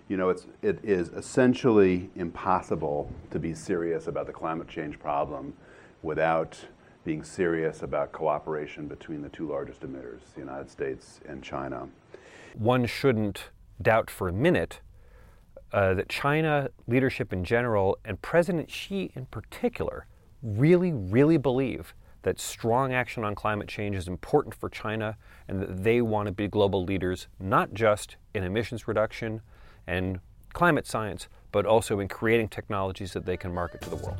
it is essentially impossible to be serious about the climate change problem without being serious about cooperation between the two largest emitters, the United States and China. One shouldn't doubt for a minute that China leadership in general and President Xi in particular really, really believe that strong action on climate change is important for China and that they want to be global leaders, not just in emissions reduction and climate science, but also in creating technologies that they can market to the world.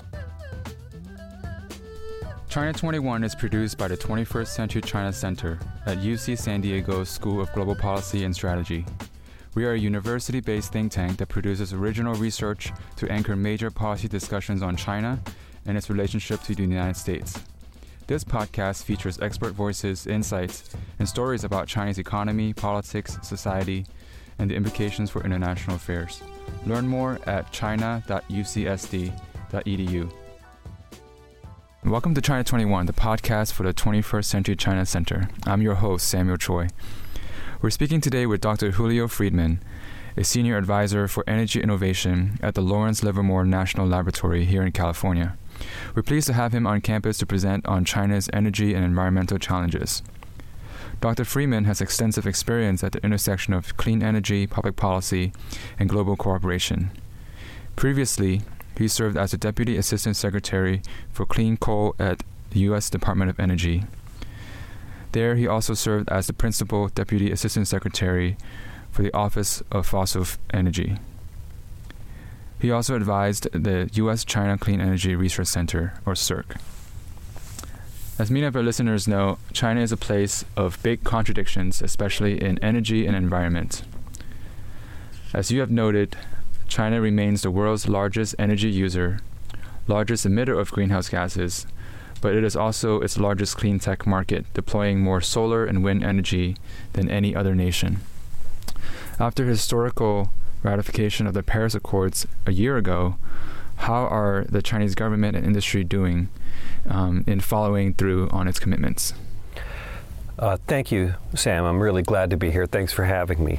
China 21 is produced by the 21st Century China Center at UC San Diego's School of Global Policy and Strategy. We are a university-based think tank that produces original research to anchor major policy discussions on China and its relationship to the United States. This podcast features expert voices, insights, and stories about Chinese economy, politics, society, and the implications for international affairs. Learn more at china.ucsd.edu. Welcome to China 21, the podcast for the 21st Century China Center. I'm your host, Samuel Choi. We're speaking today with Dr. Julio Friedman, a senior advisor for energy innovation at the Lawrence Livermore National Laboratory here in California. We're pleased to have him on campus to present on China's energy and environmental challenges. Dr. Friedman has extensive experience at the intersection of clean energy, public policy, and global cooperation. Previously, he served as the Deputy Assistant Secretary for Clean Coal at the U.S. Department of Energy. There, he also served as the Principal Deputy Assistant Secretary for the Office of Fossil Energy. He also advised the U.S.-China Clean Energy Research Center, or CERC. As many of our listeners know, China is a place of big contradictions, especially in energy and environment. As you have noted, China remains the world's largest energy user, largest emitter of greenhouse gases, but it is also its largest clean tech market, deploying more solar and wind energy than any other nation. After historical ratification of the Paris Accords a year ago, how are the Chinese government and industry doing in following through on its commitments? Thank you, Sam. I'm really glad to be here. Thanks for having me.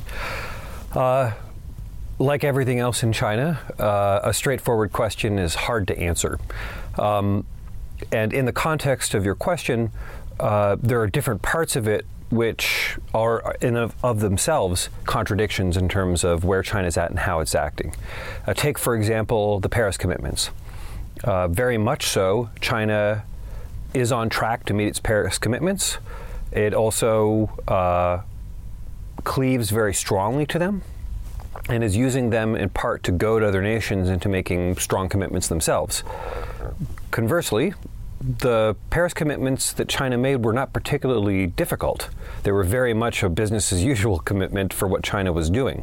Like everything else in China, a straightforward question is hard to answer. And in the context of your question, there are different parts of it which are in of themselves contradictions in terms of where China's at and how it's acting. Take, for example, the Paris commitments. Very much so, China is on track to meet its Paris commitments. It also cleaves very strongly to them and is using them in part to goad other nations into making strong commitments themselves. Conversely, the Paris commitments that China made were not particularly difficult. They were very much a business as usual commitment for what China was doing.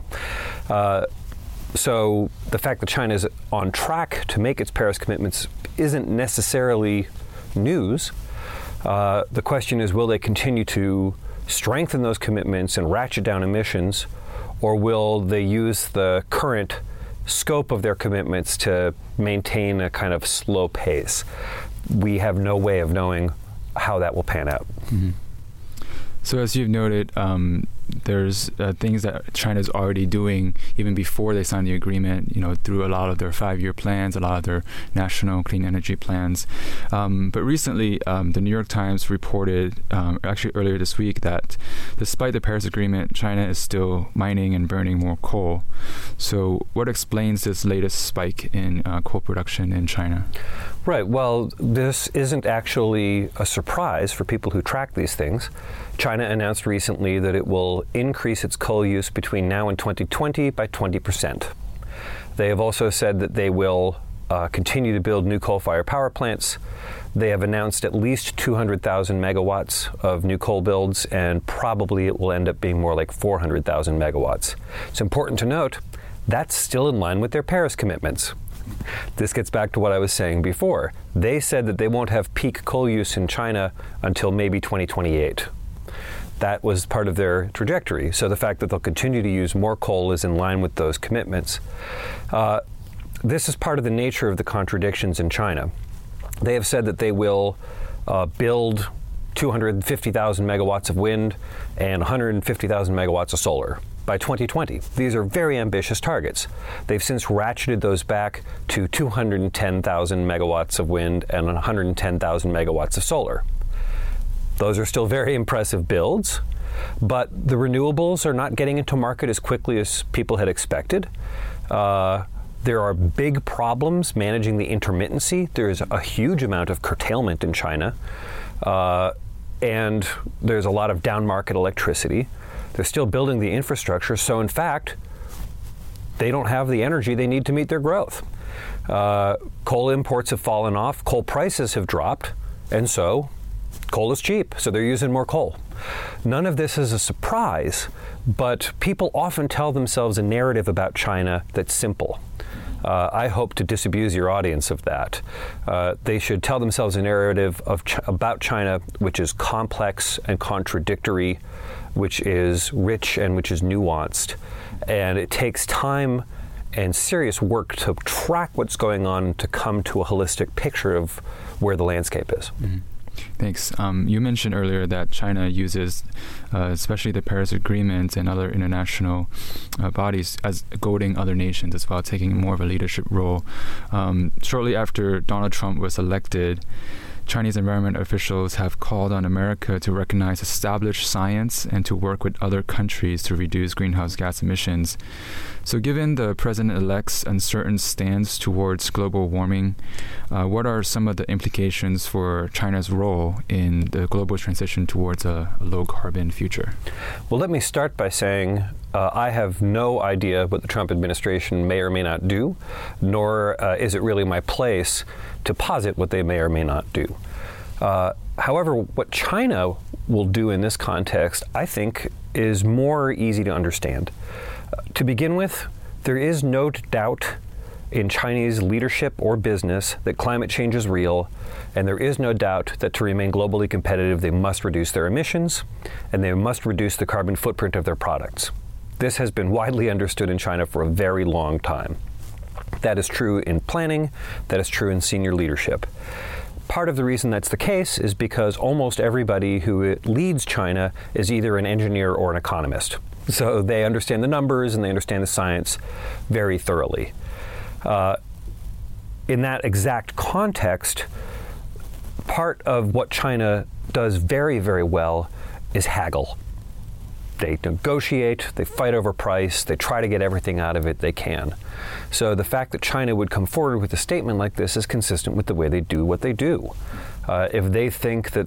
So the fact that China is on track to make its Paris commitments isn't necessarily news. The question is, will they continue to strengthen those commitments and ratchet down emissions, or will they use the current scope of their commitments to maintain a kind of slow pace? We have no way of knowing how that will pan out. Mm-hmm. So as you've noted, there's things that China's already doing even before they signed the agreement, through a lot of their 5-year plans, a lot of their national clean energy plans. But recently, the New York Times reported, actually earlier this week, that despite the Paris Agreement, China is still mining and burning more coal. So what explains this latest spike in coal production in China? Right. Well, this isn't actually a surprise for people who track these things. China announced recently that it will increase its coal use between now and 2020 by 20%. They have also said that they will continue to build new coal-fired power plants. They have announced at least 200,000 megawatts of new coal builds, and probably it will end up being more like 400,000 megawatts. It's important to note that's still in line with their Paris commitments. This gets back to what I was saying before. They said that they won't have peak coal use in China until maybe 2028. That was part of their trajectory. So the fact that they'll continue to use more coal is in line with those commitments. This is part of the nature of the contradictions in China. They have said that they will build 250,000 megawatts of wind and 150,000 megawatts of solar by 2020. These are very ambitious targets. They've since ratcheted those back to 210,000 megawatts of wind and 110,000 megawatts of solar. Those are still very impressive builds, but the renewables are not getting into market as quickly as people had expected. There are big problems managing the intermittency. There's a huge amount of curtailment in China, and there's a lot of down-market electricity. They're still building the infrastructure, so in fact, they don't have the energy they need to meet their growth. Coal imports have fallen off, coal prices have dropped, and so coal is cheap, so they're using more coal. None of this is a surprise, but people often tell themselves a narrative about China that's simple. I hope to disabuse your audience of that. They should tell themselves a narrative about China which is complex and contradictory, which is rich and which is nuanced. And it takes time and serious work to track what's going on to come to a holistic picture of where the landscape is. Mm-hmm. Thanks. You mentioned earlier that China uses, especially the Paris Agreement and other international bodies, as goading other nations as well, taking more of a leadership role. Shortly after Donald Trump was elected, Chinese environment officials have called on America to recognize established science and to work with other countries to reduce greenhouse gas emissions. So given the president-elect's uncertain stance towards global warming, what are some of the implications for China's role in the global transition towards a low-carbon future? Well, let me start by saying I have no idea what the Trump administration may or may not do, nor is it really my place to posit what they may or may not do. However, what China will do in this context, I think, is more easy to understand. To begin with, there is no doubt in Chinese leadership or business that climate change is real, and there is no doubt that to remain globally competitive, they must reduce their emissions, and they must reduce the carbon footprint of their products. This has been widely understood in China for a very long time. That is true in planning, that is true in senior leadership. Part of the reason that's the case is because almost everybody who leads China is either an engineer or an economist. So they understand the numbers and they understand the science very thoroughly. In that exact context, part of what China does very, very well is haggle. They negotiate, they fight over price, they try to get everything out of it they can. So the fact that China would come forward with a statement like this is consistent with the way they do what they do. If they think that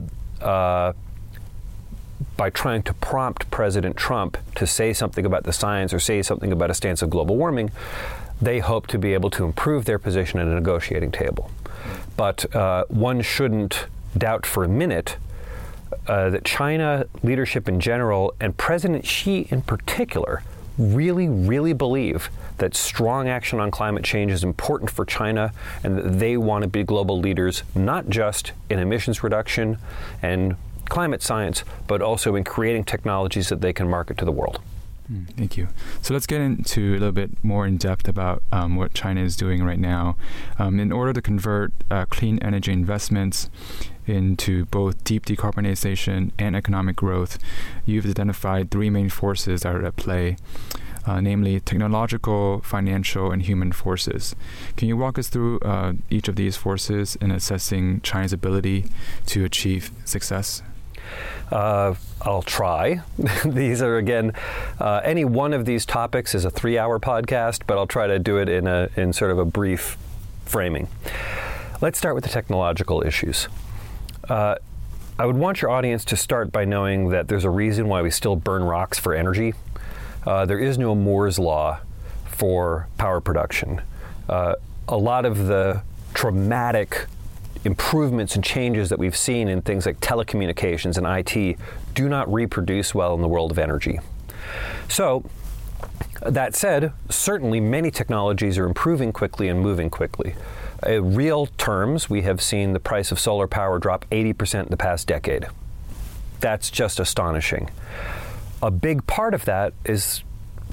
by trying to prompt President Trump to say something about the science or say something about a stance of global warming, they hope to be able to improve their position at a negotiating table. But one shouldn't doubt for a minute that China leadership in general and President Xi in particular really, really believe that strong action on climate change is important for China and that they want to be global leaders, not just in emissions reduction and climate science, but also in creating technologies that they can market to the world. Thank you. So let's get into a little bit more in depth about what China is doing right now. In order to convert clean energy investments into both deep decarbonization and economic growth, you've identified three main forces that are at play, namely technological, financial, and human forces. Can you walk us through each of these forces in assessing China's ability to achieve success? I'll try. These are, again, any one of these topics is a 3-hour podcast, but I'll try to do it in sort of a brief framing. Let's start with the technological issues. I would want your audience to start by knowing that there's a reason why we still burn rocks for energy. There is no Moore's law for power production. A lot of the traumatic improvements and changes that we've seen in things like telecommunications and IT do not reproduce well in the world of energy. So, that said, certainly many technologies are improving quickly and moving quickly. In real terms, we have seen the price of solar power drop 80% in the past decade. That's just astonishing. A big part of that is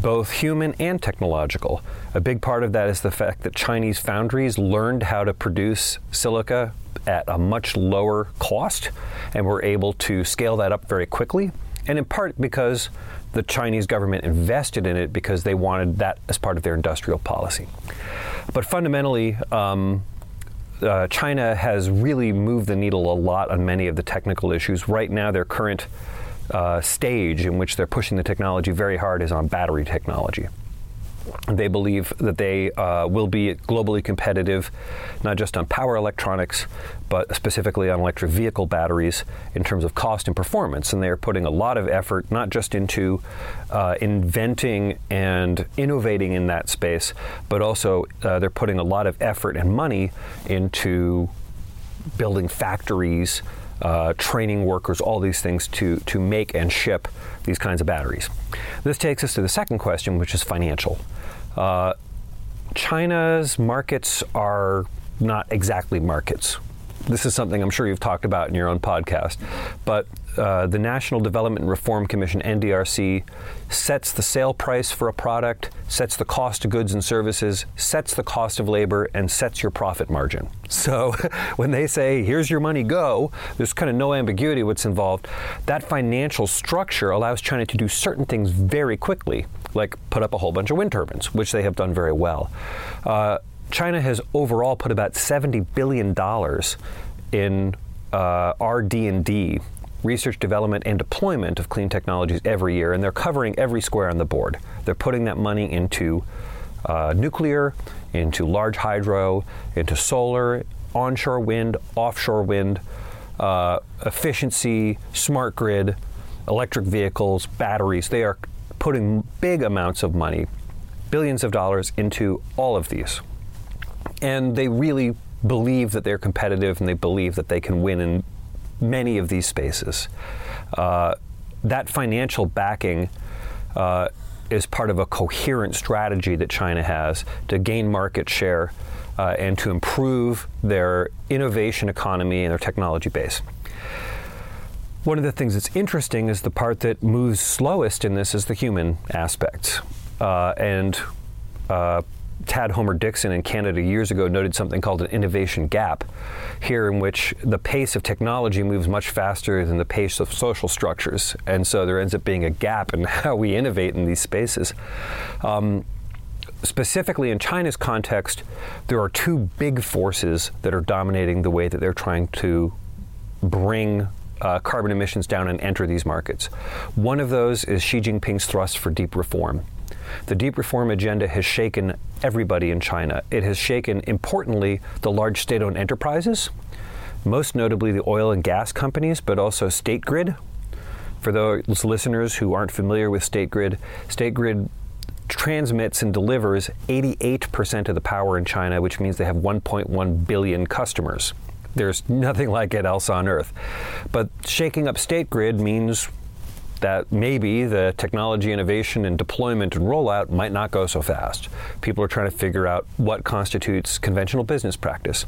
both human and technological. A big part of that is the fact that Chinese foundries learned how to produce silica at a much lower cost and were able to scale that up very quickly, and in part because the Chinese government invested in it because they wanted that as part of their industrial policy. But fundamentally, China has really moved the needle a lot on many of the technical issues. Right now, their current stage in which they're pushing the technology very hard is on battery technology. They believe that they will be globally competitive, not just on power electronics, but specifically on electric vehicle batteries in terms of cost and performance. And they're putting a lot of effort, not just into inventing and innovating in that space, but also they're putting a lot of effort and money into building factories, training workers, all these things to make and ship these kinds of batteries. This takes us to the second question, which is financial. China's markets are not exactly markets. This is something I'm sure you've talked about in your own podcast, but the National Development and Reform Commission, NDRC, sets the sale price for a product, sets the cost of goods and services, sets the cost of labor, and sets your profit margin. So when they say, here's your money, go, there's kind of no ambiguity what's involved. That financial structure allows China to do certain things very quickly, like put up a whole bunch of wind turbines, which they have done very well. China has overall put about $70 billion in RD&D, research, development, and deployment of clean technologies every year, and they're covering every square on the board. They're putting that money into nuclear, into large hydro, into solar, onshore wind, offshore wind, efficiency, smart grid, electric vehicles, batteries. They are putting big amounts of money, billions of dollars, into all of these. And they really believe that they're competitive, and they believe that they can win in many of these spaces. That financial backing is part of a coherent strategy that China has to gain market share and to improve their innovation economy and their technology base. One of the things that's interesting is the part that moves slowest in this is the human aspects. Tad Homer-Dixon in Canada years ago noted something called an innovation gap, here in which the pace of technology moves much faster than the pace of social structures. And so there ends up being a gap in how we innovate in these spaces. Specifically in China's context, there are two big forces that are dominating the way that they're trying to bring carbon emissions down and enter these markets. One of those is Xi Jinping's thrust for deep reform. The deep reform agenda has shaken everybody in China. It has shaken, importantly, the large state-owned enterprises, most notably the oil and gas companies, but also State Grid. For those listeners who aren't familiar with State Grid transmits and delivers 88% of the power in China, which means they have 1.1 billion customers. There's nothing like it else on earth. But shaking up State Grid means that maybe the technology innovation and deployment and rollout might not go so fast. People are trying to figure out what constitutes conventional business practice.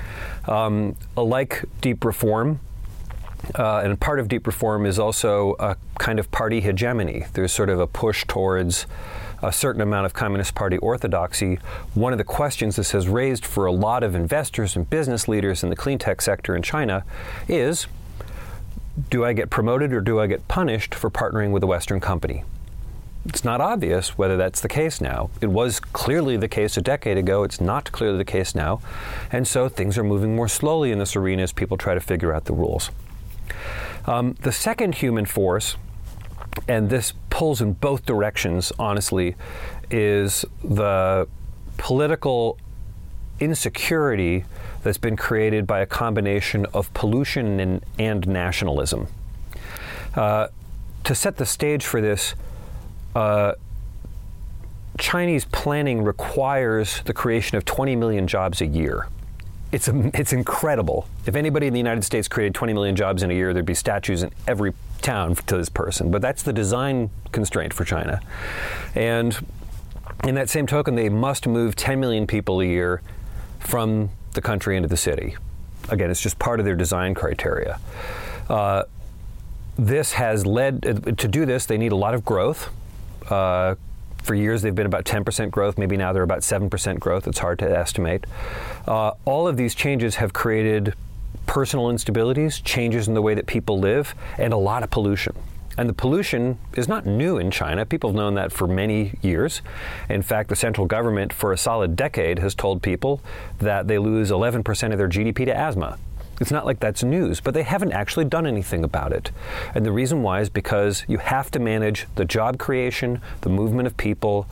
Like deep reform, and part of deep reform is also a kind of party hegemony. There's sort of a push towards a certain amount of Communist Party orthodoxy. One of the questions this has raised for a lot of investors and business leaders in the clean tech sector in China is, do I get promoted or do I get punished for partnering with a Western company? It's not obvious whether that's the case now. It was clearly the case a decade ago. It's not clearly the case now. And so things are moving more slowly in this arena as people try to figure out the rules. The second human force, and this pulls in both directions, honestly, is the political insecurity that's been created by a combination of pollution and nationalism. To set the stage for this, Chinese planning requires the creation of 20 million jobs a year. It's incredible. If anybody in the United States created 20 million jobs in a year, there'd be statues in every town to this person. But that's the design constraint for China. And in that same token, they must move 10 million people a year from the country into the city. Again, it's just part of their design criteria. This has led, to do this, they need a lot of growth. For years, they've been about 10% growth. Maybe now they're about 7% growth. It's hard to estimate. All of these changes have created personal instabilities, changes in the way that people live, and a lot of pollution. And the pollution is not new in China. People have known that for many years. In fact, the central government for a solid decade has told people that they lose 11% of their GDP to asthma. It's not like that's news, but they haven't actually done anything about it. And the reason why is because you have to manage the job creation, the movement of people,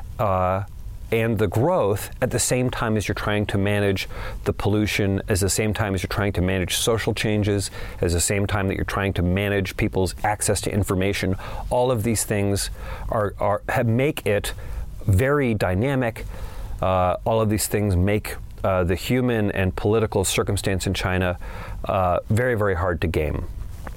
and the growth at the same time as you're trying to manage the pollution, at the same time as you're trying to manage social changes, at the same time that you're trying to manage people's access to information. All of these things make it very dynamic. All of these things make the human and political circumstance in China very, very hard to game.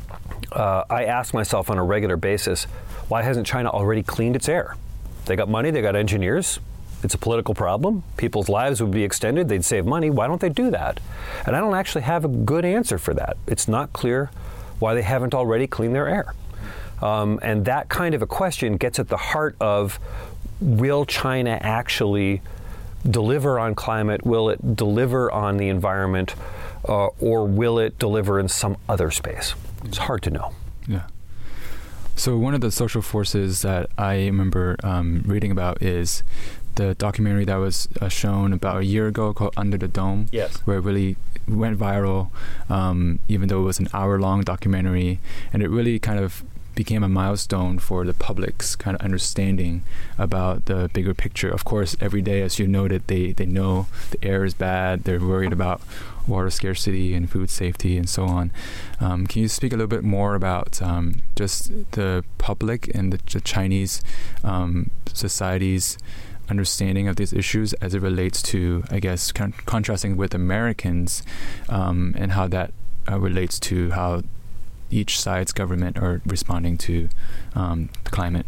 I ask myself on a regular basis, why hasn't China already cleaned its air? They got money, they got engineers. It's a political problem. People's lives would be extended. They'd save money. Why don't they do that? And I don't actually have a good answer for that. It's not clear why they haven't already cleaned their air. And that kind of a question gets at the heart of, will China actually deliver on climate? Will it deliver on the environment? Or will it deliver in some other space? It's hard to know. Yeah. So one of the social forces that I remember reading about is the documentary that was shown about a year ago called Under the Dome, yes, where it really went viral, even though it was an hour-long documentary, and it really kind of became a milestone for the public's kind of understanding about the bigger picture. Of course, every day, as you noted, they know the air is bad, they're worried about water scarcity and food safety and so on. Can you speak a little bit more about just the public and the Chinese society's understanding of these issues as it relates to, I guess, contrasting with Americans, and how that relates to how each side's government are responding to the climate?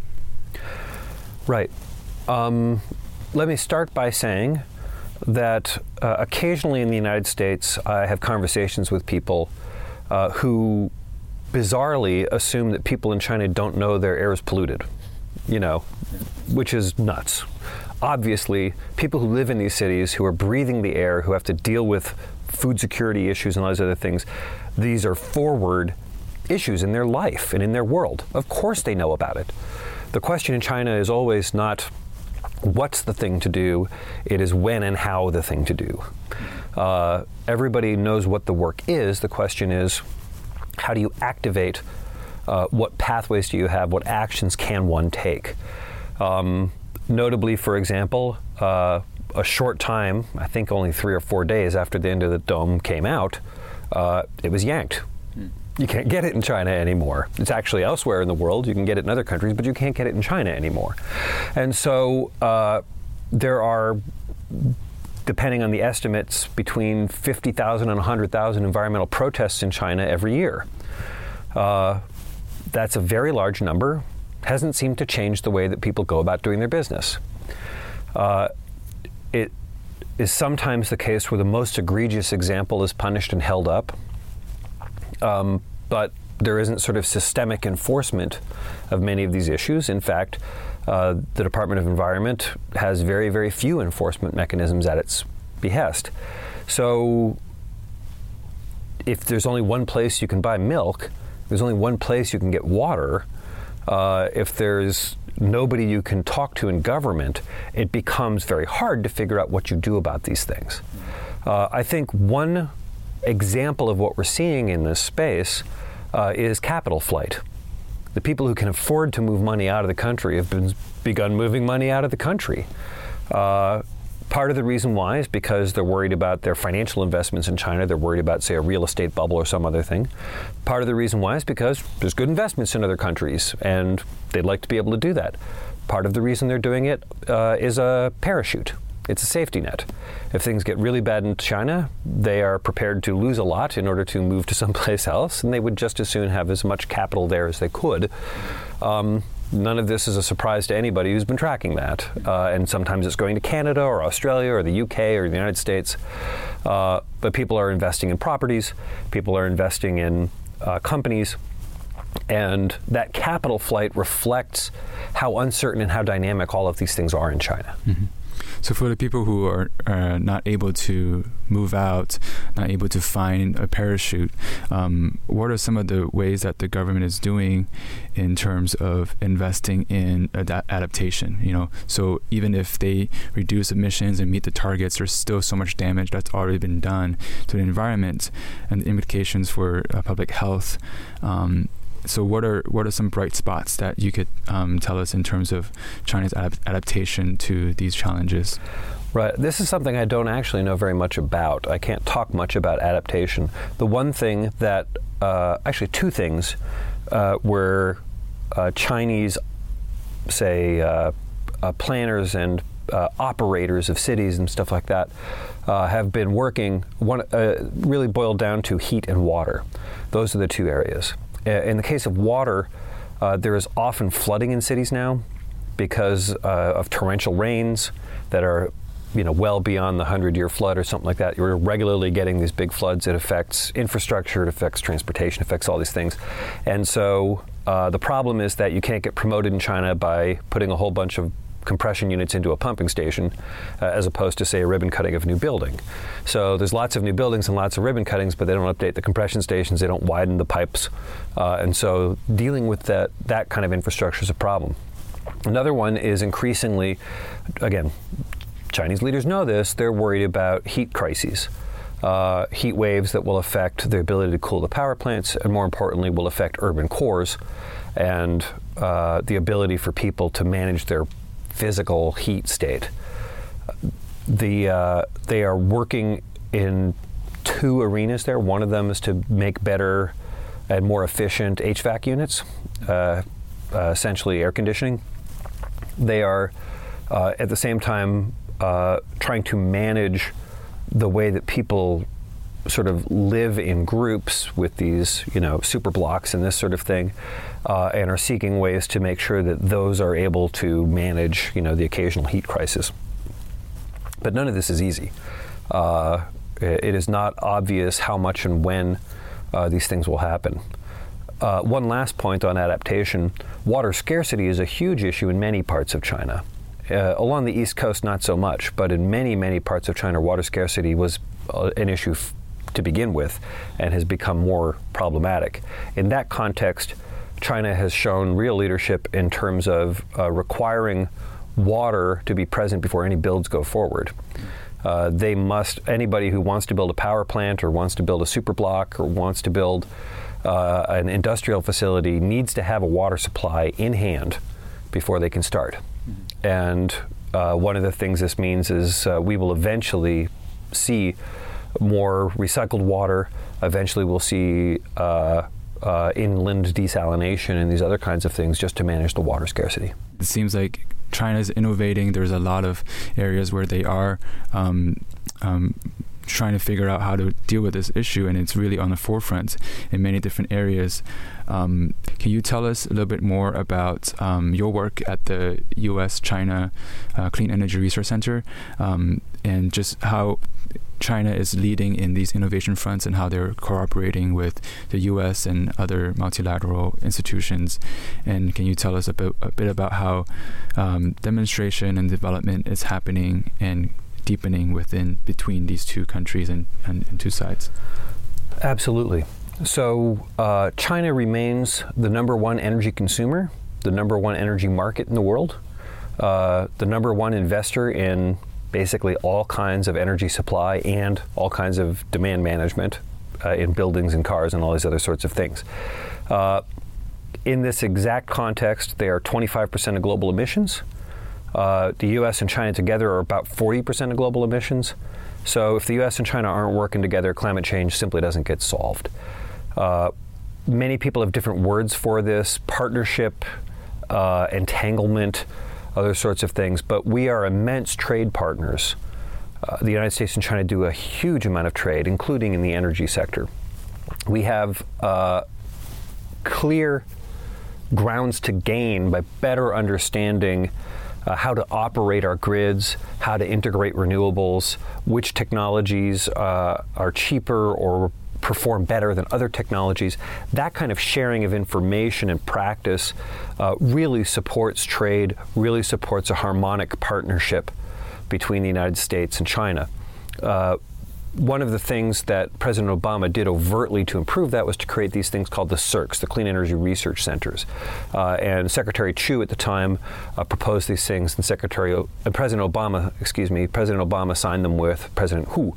Right. Let me start by saying that occasionally in the United States, I have conversations with people who bizarrely assume that people in China don't know their air is polluted, which is nuts. Obviously, people who live in these cities, who are breathing the air, who have to deal with food security issues and all those other things, these are forward issues in their life and in their world. Of course they know about it. The question in China is always not what's the thing to do, it is when and how the thing to do. Everybody knows what the work is. The question is, how do you activate? What pathways do you have? What actions can one take? Notably, for example, a short time, I think only 3 or 4 days after the End of the Dome came out, it was yanked. You can't get it in China anymore. It's actually elsewhere in the world. You can get it in other countries, but you can't get it in China anymore. And so there are, depending on the estimates, between 50,000 and 100,000 environmental protests in China every year. That's a very large number. Hasn't seemed to change the way that people go about doing their business. It is sometimes the case where the most egregious example is punished and held up. But there isn't sort of systemic enforcement of many of these issues. In fact, the Department of Environment has very, very few enforcement mechanisms at its behest. So if there's only one place you can buy milk, there's only one place you can get water, if there's nobody you can talk to in government, it becomes very hard to figure out what you do about these things. I think one example of what we're seeing in this space is capital flight. The people who can afford to move money out of the country have begun moving money out of the country. Part of the reason why is because they're worried about their financial investments in China. They're worried about, say, a real estate bubble or some other thing. Part of the reason why is because there's good investments in other countries, and they'd like to be able to do that. Part of the reason they're doing it is a parachute. It's a safety net. If things get really bad in China, they are prepared to lose a lot in order to move to someplace else, and they would just as soon have as much capital there as they could. None of this is a surprise to anybody who's been tracking that. And sometimes it's going to Canada or Australia or the UK or the United States. But people are investing in properties. People are investing in companies. And that capital flight reflects how uncertain and how dynamic all of these things are in China. Mm-hmm. So for the people who are not able to move out, not able to find a parachute, what are some of the ways that the government is doing in terms of investing in adaptation? So even if they reduce emissions and meet the targets, there's still so much damage that's already been done to the environment and the implications for public health. So what are some bright spots that you could tell us in terms of China's adaptation to these challenges? Right. This is something I don't actually know very much about. I can't talk much about adaptation. The one thing that, actually two things, where Chinese, say, planners and operators of cities and stuff like that have been working, really boiled down to heat and water. Those are the two areas. In the case of water, there is often flooding in cities now because of torrential rains that are, well beyond the 100-year flood or something like that. You're regularly getting these big floods. It affects infrastructure, it affects transportation, it affects all these things. And so the problem is that you can't get promoted in China by putting a whole bunch of compression units into a pumping station as opposed to, say, a ribbon cutting of a new building. So there's lots of new buildings and lots of ribbon cuttings, but they don't update the compression stations, they don't widen the pipes. And so dealing with that kind of infrastructure is a problem. Another one is increasingly, again, Chinese leaders know this, they're worried about heat crises. Heat waves that will affect their ability to cool the power plants, and more importantly, will affect urban cores and the ability for people to manage their physical heat state. They are working in two arenas there. One of them is to make better and more efficient HVAC units, essentially air conditioning. They are at the same time trying to manage the way that people sort of live in groups with these, super blocks and this sort of thing, and are seeking ways to make sure that those are able to manage, the occasional heat crisis. But none of this is easy. It is not obvious how much and when these things will happen. One last point on adaptation. Water scarcity is a huge issue in many parts of China. Along the East Coast, not so much, but in many, many parts of China, water scarcity was an issue to begin with and has become more problematic. In that context, China has shown real leadership in terms of requiring water to be present before any builds go forward. Anybody who wants to build a power plant or wants to build a superblock or wants to build an industrial facility needs to have a water supply in hand before they can start. Mm-hmm. And one of the things this means is we will eventually see more recycled water. Eventually we'll see inland desalination and these other kinds of things just to manage the water scarcity. It seems like China's innovating. There's a lot of areas where they are trying to figure out how to deal with this issue, and it's really on the forefront in many different areas. Can you tell us a little bit more about your work at the U.S.-China Clean Energy Research Center, and just how China is leading in these innovation fronts and how they're cooperating with the U.S. and other multilateral institutions? And can you tell us a bit about how demonstration and development is happening and deepening between these two countries and two sides? Absolutely. So China remains the number one energy consumer, the number one energy market in the world, the number one investor in basically all kinds of energy supply and all kinds of demand management in buildings and cars and all these other sorts of things. In this exact context, they are 25% of global emissions. The U.S. and China together are about 40% of global emissions. So if the U.S. and China aren't working together, climate change simply doesn't get solved. Many people have different words for this: partnership, entanglement, other sorts of things. But we are immense trade partners. The United States and China do a huge amount of trade, including in the energy sector. We have clear grounds to gain by better understanding how to operate our grids, how to integrate renewables, which technologies are cheaper or perform better than other technologies. That kind of sharing of information and practice really supports trade, really supports a harmonic partnership between the United States and China. One of the things that President Obama did overtly to improve that was to create these things called the CERCs, the Clean Energy Research Centers. And Secretary Chu at the time proposed these things, and President Obama signed them with President Hu.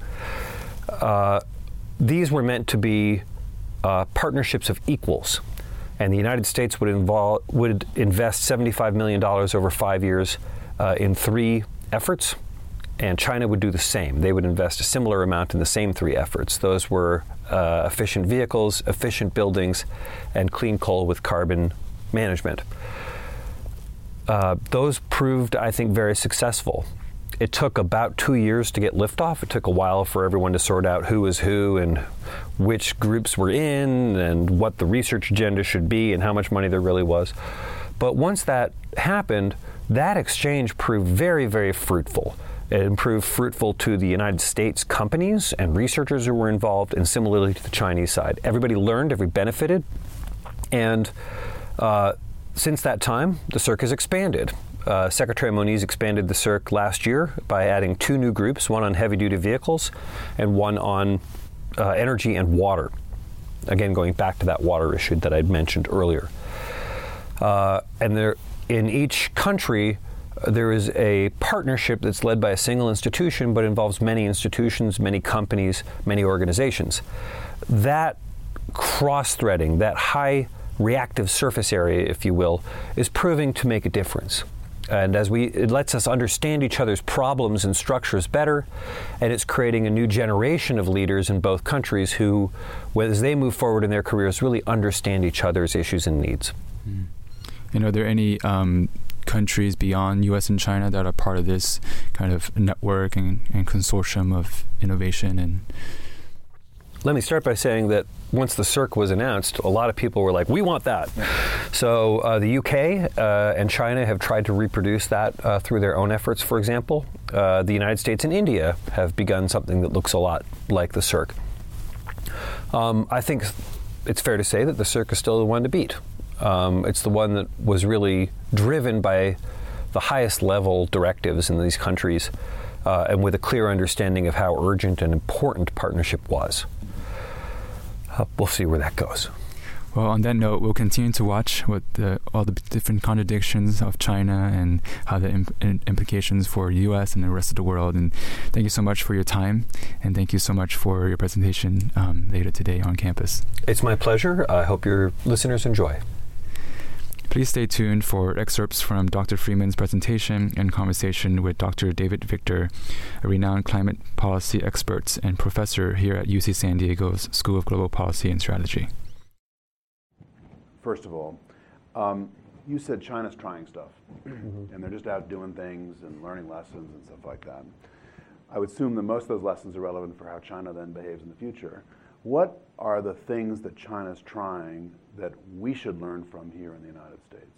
These were meant to be partnerships of equals, and the United States would invest $75 million over 5 years in 3 efforts. And China would do the same. They would invest a similar amount in the same 3 efforts. Those were efficient vehicles, efficient buildings, and clean coal with carbon management. Those proved, I think, very successful. It took about 2 years to get liftoff. It took a while for everyone to sort out who was who and which groups were in and what the research agenda should be and how much money there really was. But once that happened, that exchange proved very, very fruitful. It proved fruitful to the United States companies and researchers who were involved, and similarly to the Chinese side. Everybody learned, everybody benefited, and since that time, the CERC has expanded. Secretary Moniz expanded the CERC last year by adding 2 new groups, one on heavy-duty vehicles and one on energy and water. Again, going back to that water issue that I'd mentioned earlier. And there, in each country, there is a partnership that's led by a single institution, but involves many institutions, many companies, many organizations. That cross-threading, that high reactive surface area, if you will, is proving to make a difference. And it lets us understand each other's problems and structures better, and it's creating a new generation of leaders in both countries who, as they move forward in their careers, really understand each other's issues and needs. Mm. And are there any countries beyond U.S. and China that are part of this kind of network and consortium of innovation? And let me start by saying that once the CERC was announced, a lot of people were like, we want that. So the UK and China have tried to reproduce that through their own efforts, for example. The United States and India have begun something that looks a lot like the CERC. I think it's fair to say that the CERC is still the one to beat. It's the one that was really driven by the highest level directives in these countries and with a clear understanding of how urgent and important partnership was. We'll see where that goes. Well, on that note, we'll continue to watch what all the different contradictions of China and how the implications for the U.S. and the rest of the world. And thank you so much for your time, and thank you so much for your presentation later today on campus. It's my pleasure. I hope your listeners enjoy. Please stay tuned for excerpts from Dr. Freedman's presentation and conversation with Dr. David Victor, a renowned climate policy expert and professor here at UC San Diego's School of Global Policy and Strategy. First of all, you said China's trying stuff, and they're just out doing things and learning lessons and stuff like that. I would assume that most of those lessons are relevant for how China then behaves in the future. What are the things that China's trying that we should learn from here in the United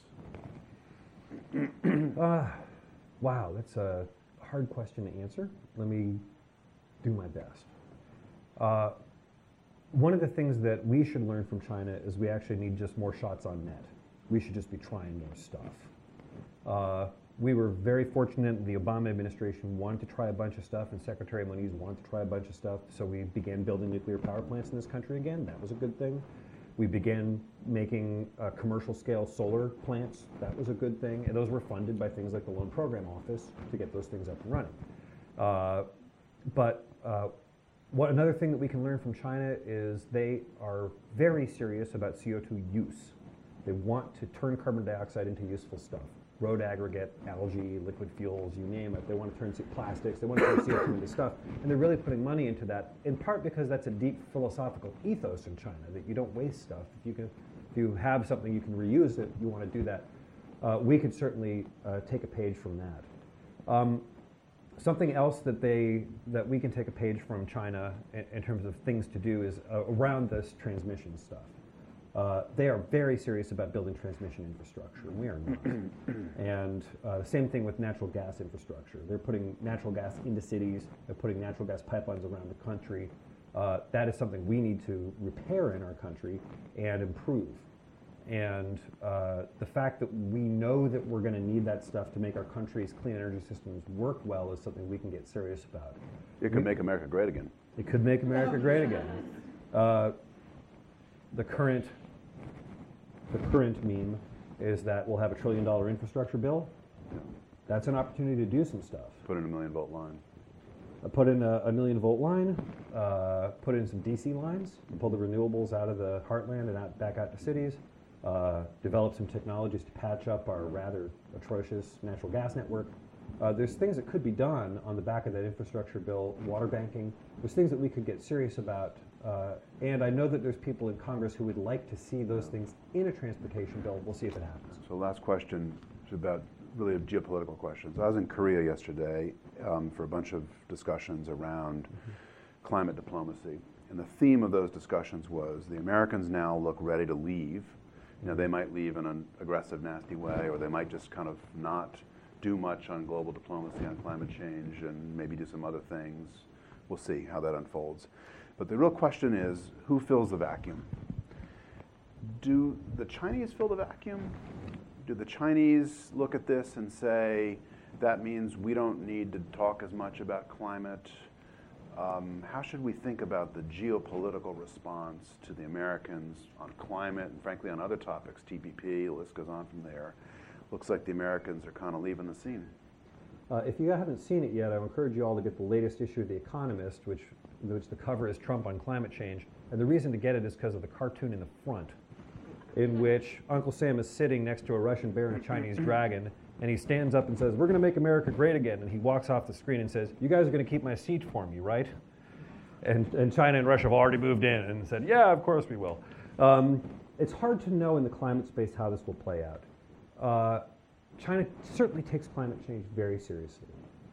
States? Wow, that's a hard question to answer. Let me do my best. One of the things that we should learn from China is we actually need just more shots on net. We should just be trying more stuff. We were very fortunate. The Obama administration wanted to try a bunch of stuff, and Secretary Moniz wanted to try a bunch of stuff, so we began building nuclear power plants in this country again. That was a good thing. We began making commercial-scale solar plants. That was a good thing, and those were funded by things like the Loan Program Office to get those things up and running. But another thing that we can learn from China is they are very serious about CO2 use. They want to turn carbon dioxide into useful stuff. Road aggregate, algae, liquid fuels, you name it. They want to turn plastics, they want to turn CO2 into stuff. And they're really putting money into that, in part because that's a deep philosophical ethos in China, that you don't waste stuff. If you have something, you can reuse it, you want to do that. We could certainly take a page from that. Something else that we can take a page from China in terms of things to do is around this transmission stuff. They are very serious about building transmission infrastructure, and we are not. And the same thing with natural gas infrastructure. They're putting natural gas into cities. They're putting natural gas pipelines around the country. that is something we need to repair in our country and improve. And the fact that we know that we're going to need that stuff to make our country's clean energy systems work well is something we can get serious about. It could make America great again. It could make America great again. The current meme is that we'll have $1 trillion infrastructure bill. Yeah. That's an opportunity to do some stuff. Put in a 1 million volt line. Put in a 1 million volt line, put in some DC lines, pull the renewables out of the heartland and back out to cities, develop some technologies to patch up our rather atrocious natural gas network. There's things that could be done on the back of that infrastructure bill, water banking. There's things that we could get serious about. And I know that there's people in Congress who would like to see those things in a transportation bill. We'll see if it happens. So last question is about really geopolitical questions. I was in Korea yesterday for a bunch of discussions around climate diplomacy. And the theme of those discussions was the Americans now look ready to leave. You know, they might leave in an aggressive, nasty way, or they might just kind of not do much on global diplomacy, on climate change, and maybe do some other things. We'll see how that unfolds. But the real question is, who fills the vacuum? Do the Chinese fill the vacuum? Do the Chinese look at this and say, that means we don't need to talk as much about climate? How should we think about the geopolitical response to the Americans on climate and frankly on other topics, TPP, the list goes on from there. Looks like the Americans are kind of leaving the scene. If you haven't seen it yet, I would encourage you all to get the latest issue of The Economist, which the cover is Trump on climate change. And the reason to get it is because of the cartoon in the front, in which Uncle Sam is sitting next to a Russian bear and a Chinese dragon, and he stands up and says, "We're going to make America great again." And he walks off the screen and says, "You guys are going to keep my seat for me, right?" And China and Russia have already moved in and said, "Yeah, of course we will." It's hard to know in the climate space how this will play out. China certainly takes climate change very seriously.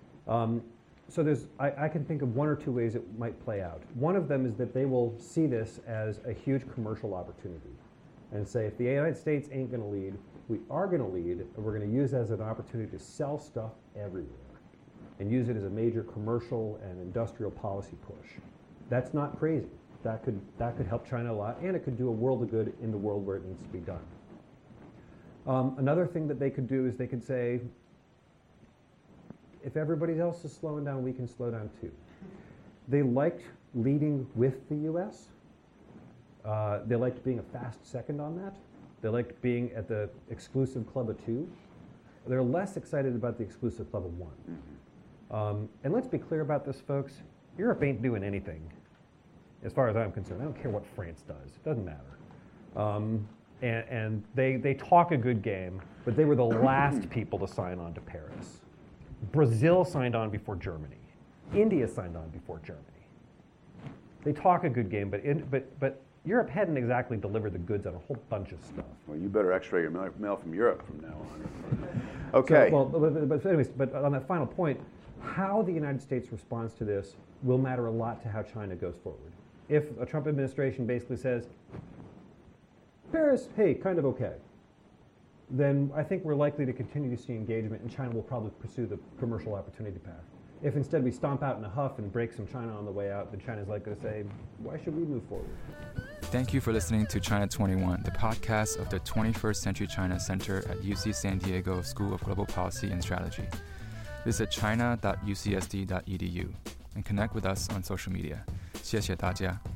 So I can think of one or two ways it might play out. One of them is that they will see this as a huge commercial opportunity and say, if the United States ain't going to lead, we are going to lead, and we're going to use it as an opportunity to sell stuff everywhere and use it as a major commercial and industrial policy push. That's not crazy. That could help China a lot, and it could do a world of good in the world where it needs to be done. Another thing that they could do is they could say, if everybody else is slowing down, we can slow down too. They liked leading with the U.S. They liked being a fast second on that. They liked being at the exclusive club of 2. They're less excited about the exclusive club of 1. And let's be clear about this, folks. Europe ain't doing anything, as far as I'm concerned. I don't care what France does. It doesn't matter. And they talk a good game, but they were the last people to sign on to Paris. Brazil signed on before Germany. India signed on before Germany. They talk a good game, but Europe hadn't exactly delivered the goods on a whole bunch of stuff. Well, you better X-ray your mail from Europe from now on. Okay. So, but on that final point, how the United States responds to this will matter a lot to how China goes forward. If a Trump administration basically says, Paris, hey, kind of okay, then I think we're likely to continue to see engagement, and China will probably pursue the commercial opportunity path. If instead we stomp out in a huff and break some China on the way out, then China's likely to say, why should we move forward? Thank you for listening to China 21, the podcast of the 21st Century China Center at UC San Diego School of Global Policy and Strategy. Visit china.ucsd.edu and connect with us on social media. 谢谢大家。